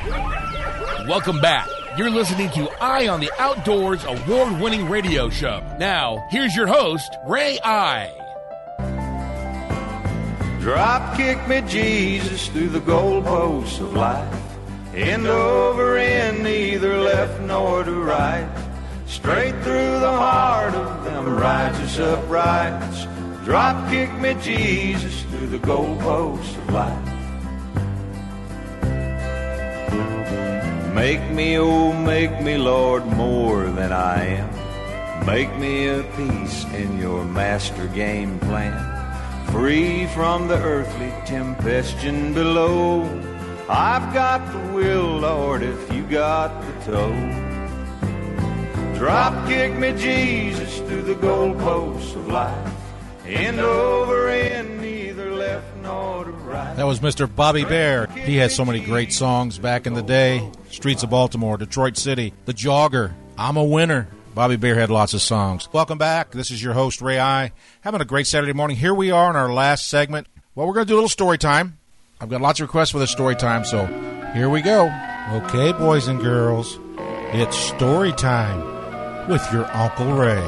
Welcome back. You're listening to Eye on the Outdoors award-winning radio show. Now, here's your host, Ray Eye. Drop kick me, Jesus, through the goalposts of life. End over end, neither left nor to right. Straight through the heart of them righteous uprights. Drop kick me, Jesus, through the goalposts of life. Make me, oh, make me, Lord, more than I am. Make me a piece in your master game plan. Free from the earthly tempestuon below. I've got the will, Lord, if you got the toe. Drop kick me, Jesus, through the goalposts of life. End over end, neither left nor to right. That was Mr. Bobby Bare. He had so many great songs back in the day. Streets of Baltimore, Detroit City, The Jogger, I'm a Winner. Bobby Bare had lots of songs. Welcome back. This is your host, Ray Eye. Having a great Saturday morning. Here we are in our last segment. Well, we're going to do a little story time. I've got lots of requests for this story time, so here we go. Okay, boys and girls, it's story time with your Uncle Ray.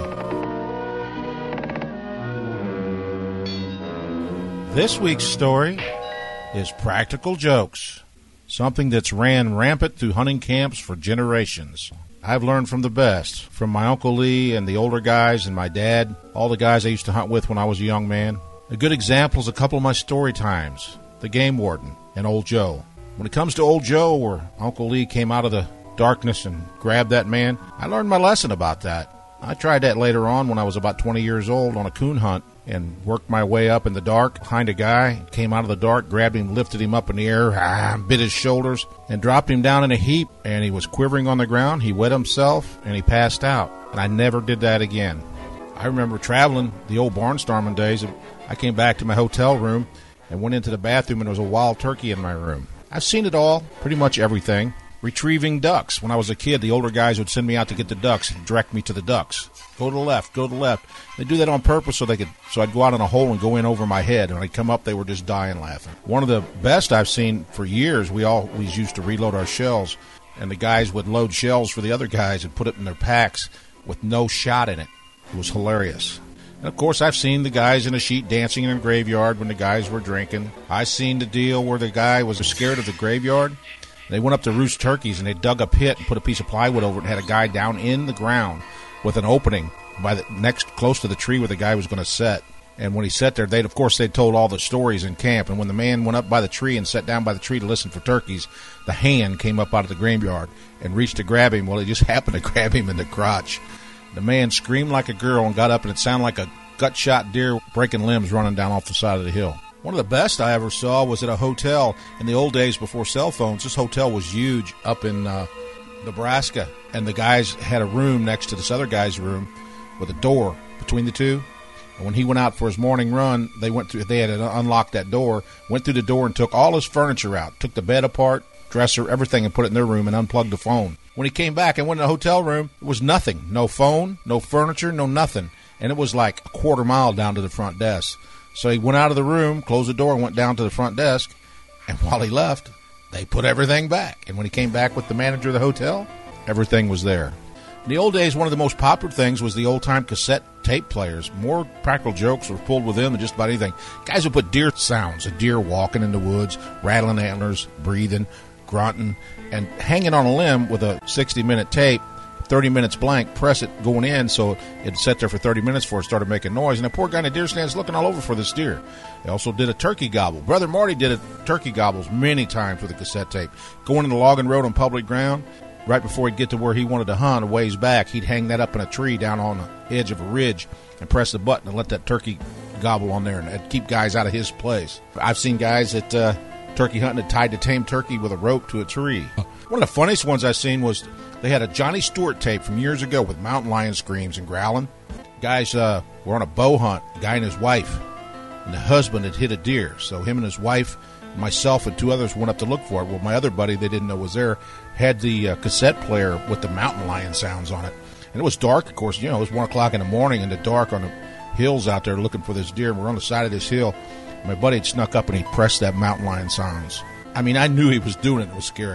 This week's story is practical jokes, something that's ran rampant through hunting camps for generations. I've learned from the best, from my Uncle Lee and the older guys and my dad, all the guys I used to hunt with when I was a young man. A good example is a couple of my story times, the game warden and Old Joe. When it comes to Old Joe, where Uncle Lee came out of the darkness and grabbed that man, I learned my lesson about that. I tried that later on when I was about 20 years old on a coon hunt and worked my way up in the dark behind a guy, came out of the dark, grabbed him, lifted him up in the air, bit his shoulders, and dropped him down in a heap, and he was quivering on the ground. He wet himself, and he passed out, and I never did that again. I remember traveling the old barnstorming days. I came back to my hotel room and went into the bathroom, and there was a wild turkey in my room. I've seen it all, pretty much everything. Retrieving ducks. When I was a kid, the older guys would send me out to get the ducks and direct me to the ducks. Go to the left, go to the left. They do that on purpose so I'd go out in a hole and go in over my head. And when I'd come up, they were just dying laughing. One of the best I've seen for years, we always used to reload our shells, and the guys would load shells for the other guys and put it in their packs with no shot in it. It was hilarious. And, of course, I've seen the guys in a sheet dancing in a graveyard when the guys were drinking. I've seen the deal where the guy was scared of the graveyard. They went up to roost turkeys, and they dug a pit and put a piece of plywood over it and had a guy down in the ground with an opening by the next close to the tree where the guy was going to set. And when he sat there, they'd told all the stories in camp. And when the man went up by the tree and sat down by the tree to listen for turkeys, the hand came up out of the graveyard and reached to grab him. Well, he just happened to grab him in the crotch. The man screamed like a girl and got up, and it sounded like a gut-shot deer breaking limbs running down off the side of the hill. One of the best I ever saw was at a hotel in the old days before cell phones. This hotel was huge up in Nebraska, and the guys had a room next to this other guy's room with a door between the two. And when he went out for his morning run, they had to unlock that door, went through the door and took all his furniture out, took the bed apart, dresser, everything, and put it in their room and unplugged the phone. When he came back and went in the hotel room, it was nothing. No phone, no furniture, no nothing. And it was like a quarter mile down to the front desk. So he went out of the room, closed the door, and went down to the front desk. And while he left, they put everything back. And when he came back with the manager of the hotel, everything was there. In the old days, one of the most popular things was the old-time cassette tape players. More practical jokes were pulled with them than just about anything. Guys would put deer sounds, a deer walking in the woods, rattling antlers, breathing, grunting, and hanging on a limb with a 60-minute tape, 30 minutes blank, press it going in so it'd sit there for 30 minutes before it started making noise. And the poor guy in the deer stand's looking all over for this deer. They also did a turkey gobble. Brother Marty did turkey gobbles many times with a cassette tape. Going in the logging road on public ground, right before he'd get to where he wanted to hunt a ways back, he'd hang that up in a tree down on the edge of a ridge and press the button and let that turkey gobble on there, and it'd keep guys out of his place. I've seen guys that turkey hunting had tied the tame turkey with a rope to a tree. One of the funniest ones I've seen was they had a Johnny Stewart tape from years ago with mountain lion screams and growling. Guys were on a bow hunt, a guy and his wife, and the husband had hit a deer. So him and his wife, myself and two others went up to look for it. Well, my other buddy they didn't know was there had the cassette player with the mountain lion sounds on it. And it was dark, of course. You know, it was 1 o'clock in the morning in the dark on the hills out there looking for this deer. We're on the side of this hill. My buddy had snuck up and he pressed that mountain lion sounds. I mean, I knew he was doing it. It was scary.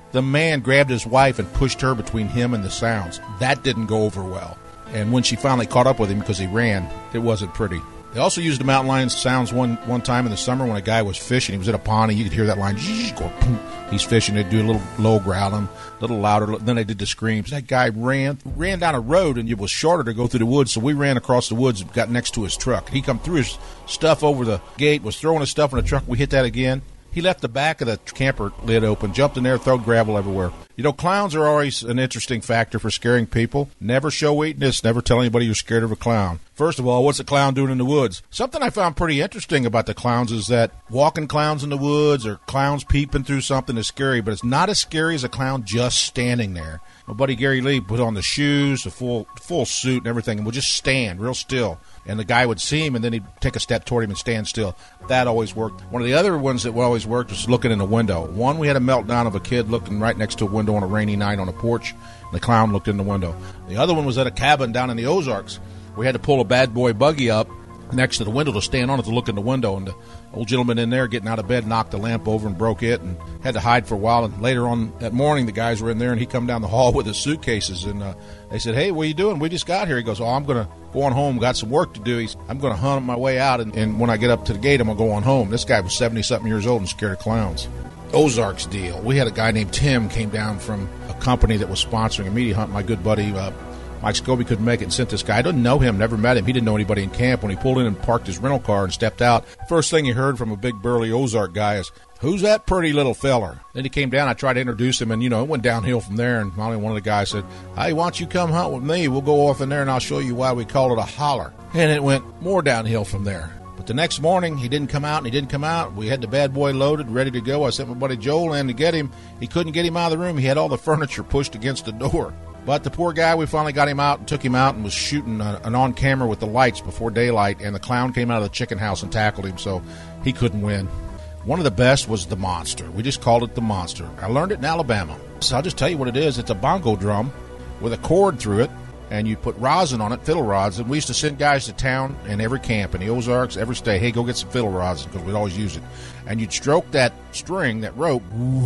The man grabbed his wife and pushed her between him and the sounds. That didn't go over well. And when she finally caught up with him because he ran, it wasn't pretty. They also used the mountain lion sounds one time in the summer when a guy was fishing. He was in a pond, and you could hear that line go, boom. He's fishing. They'd do a little low growling, a little louder. Then they did the screams. That guy ran down a road, and it was shorter to go through the woods, so we ran across the woods and got next to his truck. He come through his stuff over the gate, was throwing his stuff in the truck. We hit that again. He left the back of the camper lid open, jumped in there, threw gravel everywhere. You know, clowns are always an interesting factor for scaring people. Never show weakness. Never tell anybody you're scared of a clown. First of all, what's a clown doing in the woods? Something I found pretty interesting about the clowns is that walking clowns in the woods or clowns peeping through something is scary, but it's not as scary as a clown just standing there. My buddy Gary Lee put on the shoes, the full suit and everything, and would just stand real still. And the guy would see him, and then he'd take a step toward him and stand still. That always worked. One of the other ones that always worked was looking in the window. One, we had a meltdown of a kid looking right next to a window on a rainy night on a porch, and the clown looked in the window. The other one was at a cabin down in the Ozarks. We had to pull a bad boy buggy up next to the window to stand on it to look in the window, and the old gentleman in there getting out of bed knocked the lamp over and broke it and had to hide for a while. And later on that morning, the guys were in there, and he come down the hall with his suitcases, and they said, "Hey, what are you doing? We just got here." He goes, "Oh, I'm going to go on home. Got some work to do. I'm going to hunt my way out, and when I get up to the gate, I'm going to go on home." This guy was 70-something years old and scared of clowns. Ozarks deal. We had a guy named Tim came down from a company that was sponsoring a media hunt. My good buddy Mike Scobie couldn't make it and sent this guy. I didn't know him, never met him. He didn't know anybody in camp. When he pulled in and parked his rental car and stepped out, first thing he heard from a big burly Ozark guy is, "Who's that pretty little feller?" Then he came down. I tried to introduce him, and, it went downhill from there. And finally one of the guys said, "Hey, why don't you come hunt with me? We'll go off in there, and I'll show you why we call it a holler." And it went more downhill from there. But the next morning, he didn't come out, and he didn't come out. We had the bad boy loaded, ready to go. I sent my buddy Joel in to get him. He couldn't get him out of the room. He had all the furniture pushed against the door. But the poor guy, we finally got him out and took him out and was shooting an on-camera with the lights before daylight, and the clown came out of the chicken house and tackled him, so he couldn't win. One of the best was the Monster. We just called it the Monster. I learned it in Alabama. So I'll just tell you what it is. It's a bongo drum with a cord through it, and you put rosin on it, fiddle rods. And we used to send guys to town and every camp in the Ozarks, every state, "Hey, go get some fiddle rods," because we'd always use it. And you'd stroke that string, that rope.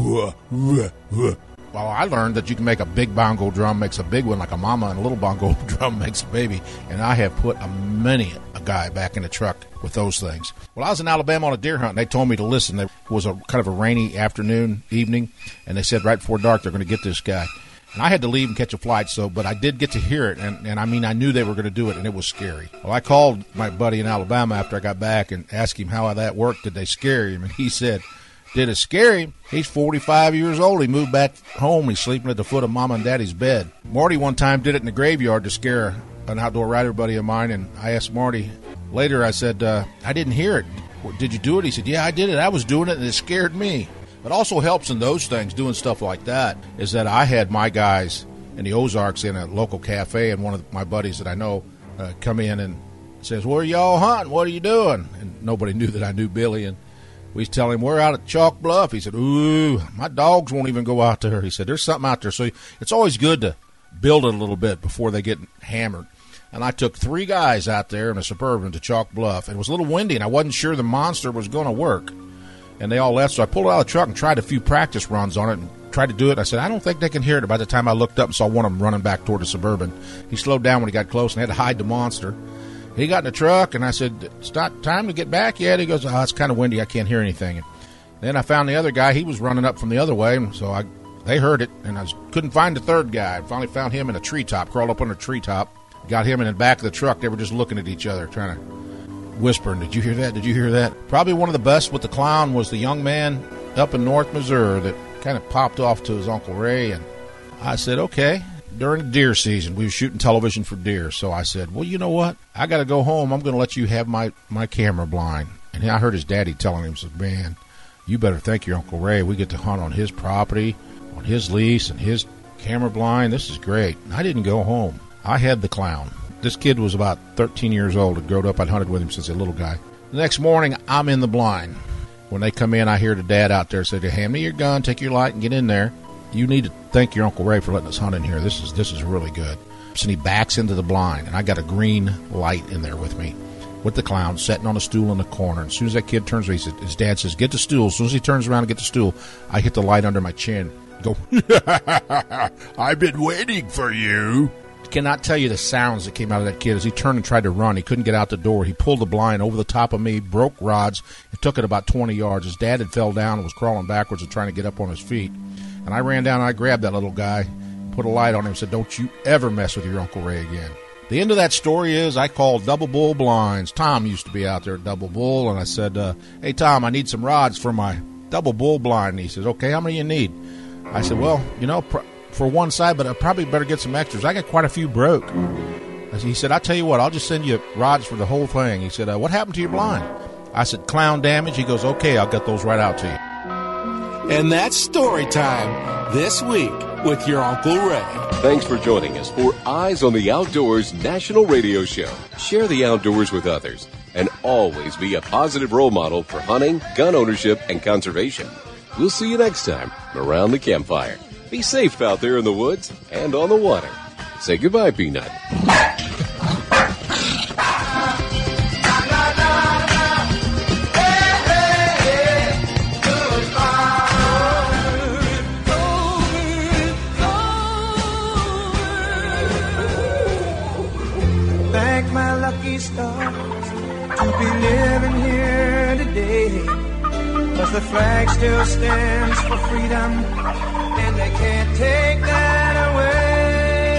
Well, I learned that you can make a big bongo drum makes a big one like a mama, and a little bongo drum makes a baby. And I have put many a guy back in the truck with those things. Well, I was in Alabama on a deer hunt, and they told me to listen. It was a kind of a rainy evening, and they said right before dark they're going to get this guy. And I had to leave and catch a flight, but I did get to hear it, and I mean, I knew they were going to do it, and it was scary. Well, I called my buddy in Alabama after I got back and asked him how that worked. Did they scare him? And he said, did it scare him? He's 45 years old. He moved back home. He's sleeping at the foot of Mama and Daddy's bed. Marty one time did it in the graveyard to scare an outdoor rider buddy of mine, and I asked Marty later, I said, I didn't hear it. Did you do it? He said, yeah, I did it. I was doing it, and it scared me. What also helps in those things, doing stuff like that, is that I had my guys in the Ozarks in a local cafe, and one of my buddies that I know come in and says, where are y'all hunting? What are you doing? And nobody knew that I knew Billy, and we tell him, we're out at Chalk Bluff. He said, ooh, my dogs won't even go out there. He said, there's something out there. So it's always good to build it a little bit before they get hammered. And I took 3 guys out there in a Suburban to Chalk Bluff. It was a little windy, and I wasn't sure the Monster was going to work. And they all left, so I pulled it out of the truck and tried a few practice runs on it and tried to do it. I said, I don't think they can hear it. By the time I looked up and saw one of them running back toward the Suburban, he slowed down when he got close and had to hide the Monster. He got in the truck, and I said, it's not time to get back yet. He goes, oh, it's kind of windy. I can't hear anything. And then I found the other guy. He was running up from the other way, so they heard it, and I couldn't find the third guy. I finally found him in a treetop, crawled up on a treetop, got him in the back of the truck. They were just looking at each other, trying to whispering, did you hear that? Did you hear that? Probably one of the best with the clown was the young man up in North Missouri that kind of popped off to his Uncle Ray, and I said, okay. During deer season, we were shooting television for deer, so I said, well, you know what? I got to go home. I'm going to let you have my camera blind. And I heard his daddy telling him, said, man, you better thank your Uncle Ray. We get to hunt on his property, on his lease, and his camera blind. This is great. And I didn't go home. I had the clown. This kid was about 13 years old. Had grown up. I'd hunted with him since a little guy. The next morning, I'm in the blind. When they come in, I hear the dad out there say, hand me your gun, take your light, and get in there. You need to thank your Uncle Ray for letting us hunt in here. This is really good. So he backs into the blind, and I got a green light in there with me, with the clown sitting on a stool in the corner. And as soon as that kid turns around, his dad says, get the stool. As soon as he turns around and get the stool, I hit the light under my chin, Go, I've been waiting for you. Cannot tell you the sounds that came out of that kid as he turned and tried to run. He couldn't get out the door. He pulled the blind over the top of me, broke rods, and took it about 20 yards. His dad had fell down and was crawling backwards and trying to get up on his feet. And I ran down and I grabbed that little guy, put a light on him, and said, don't you ever mess with your Uncle Ray again. The end of that story is I called Double Bull Blinds. Tom used to be out there at Double Bull, and I said, hey, Tom, I need some rods for my Double Bull blind. And he says, okay, how many you need? I said, well, for one side, but I probably better get some extras. I got quite a few broke. He said, I'll tell you what, I'll just send you rods for the whole thing. He said, what happened to your blind? I said, clown damage. He goes, okay, I'll get those right out to you. And that's story time this week with your Uncle Ray. Thanks for joining us for Eyes on the Outdoors National Radio Show. Share the outdoors with others and always be a positive role model for hunting, gun ownership, and conservation. We'll see you next time around the campfire. Be safe out there in the woods and on the water. Say goodbye, Peanut. Thank my lucky stars to be living here today. 'Cause the flag still stands for freedom, and they can't take that away.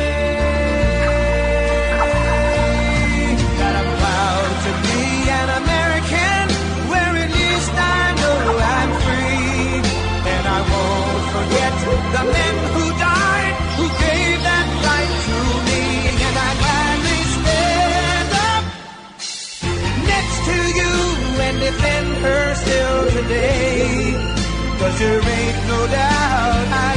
That I'm proud to be an American, where at least I know I'm free. And I won't forget the men who died, who gave that right to me. And I gladly stand up next to you and defend her still today. 'Cause there ain't no doubt